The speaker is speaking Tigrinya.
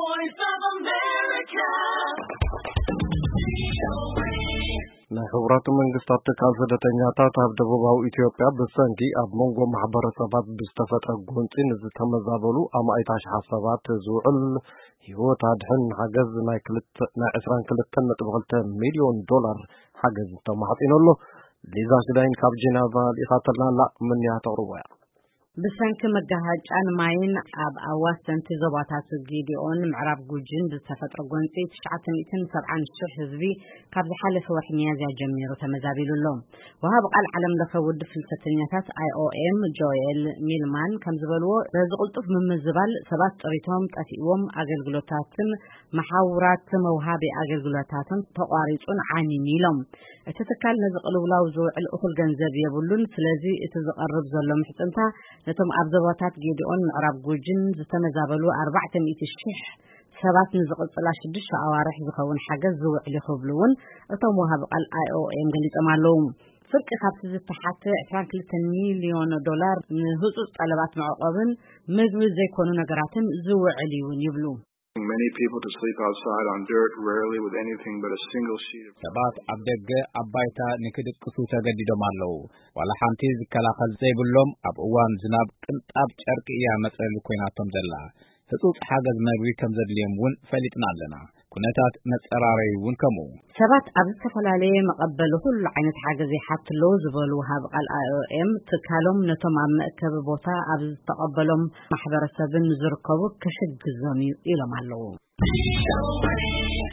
Voice of America. نحورات منغستات كازدتنياتات ኣብ ደቡባዊ ኢትዮጵያ ብሰንኪ ኣብ መንጎ ማሕበረሰባት ብዝተፈጠረ ጎንፂን ዝተመዛበሉ ኣማኢታ ሽሓት ሰባት ዝውዕል ህይወት ኣድሕን ሓገዝ ናይ 22.2 ሚልዮን ዶላር ሓገዝ ተማሕፂነሉ ሊዛ ሽዳይን ካብ ጄኔቫ ሊኻተልና ምንያ ተቕርቦያ ብሰንኪ መጋሃጫን ማይን ኣብ ኣዋሰንቲ ዞባታት ጌዲኦን ምዕራብ ጉጅን ብዝተፈጥረ ጎንፂ 970,000 ህዝቢ ካብ ዝሓለፈ ወርሒ ሚያዝያ ጀሚሩ ተመዛቢሉሎ ወሃብ ቃል ዓለም ለኸ ውድ ፍልሰተኛታት IOM ጆኤል ሚልማን ከም ዝበልዎ በዝቕልጡፍ ምምዝባል ሰባት ጥሪቶም ጠፊዎም ኣገልግሎታትን መሓውራት መውሃቢ ኣገልግሎታትን ተቋሪጹን ዓኒን ኢሎም እቲ ትካል ነዚ ቅልውላው ዝውዕል እኹል ገንዘብ የብሉን ስለዚ እቲ ዝቐርብ ዘሎ ምሕጽንታ ነቶም ኣብ ዞባታት ጌዲኦን ምዕራብ ጉጅን ዝተመዛበሉ 400,000 ሰባት ንዝቕጽላ 6 ኣዋርሕ ዝኸውን ሓገዝ ዝውዕል ይኽብሉውን እቶም ወሃብ ቃል IOM ገሊጾም ኣለዉ ፍርቂ ካብቲ ዝተሓተ 22 ሚልዮን ዶላር ንህጹጽ ጠለባት መዕቆብን ምግቢ ዘይኮኑ ነገራትን ዝውዕል ይውን ይብሉ Many people to sleep outside on dirt, rarely with anything but a single sheet of ሰባት ኣብ ደገ ኣባይታ ንክድቅሱ ተገዲዶም ኣለዉ ዋላ ሓንቲ ዝከላኸል ዘይብሎም ኣብ እዋን ዝናብ ቅንጣብ ጨርቂ እያ መፅለሊ ኮይናቶም ዘላ ህጹጽ ሓገዝ መግቢ ከም ዘድልዮም እውን ፈሊጥና ኣለና ኩነታት መፀራረይ እውን ከምኡ ሰባት ኣብ ዝተፈላለየ መቐበሊ ኩሉ ዓይነት ሓገዝ ይሓትለው ዝበሉ ወሃብ ቃል IOM ትካሎም ነቶም ኣብ መእከቢ ቦታ ኣብ ዝተቐበሎም ማሕበረሰብን ዝርከቡ ከሽግዞም ኢሎም ኣለዉ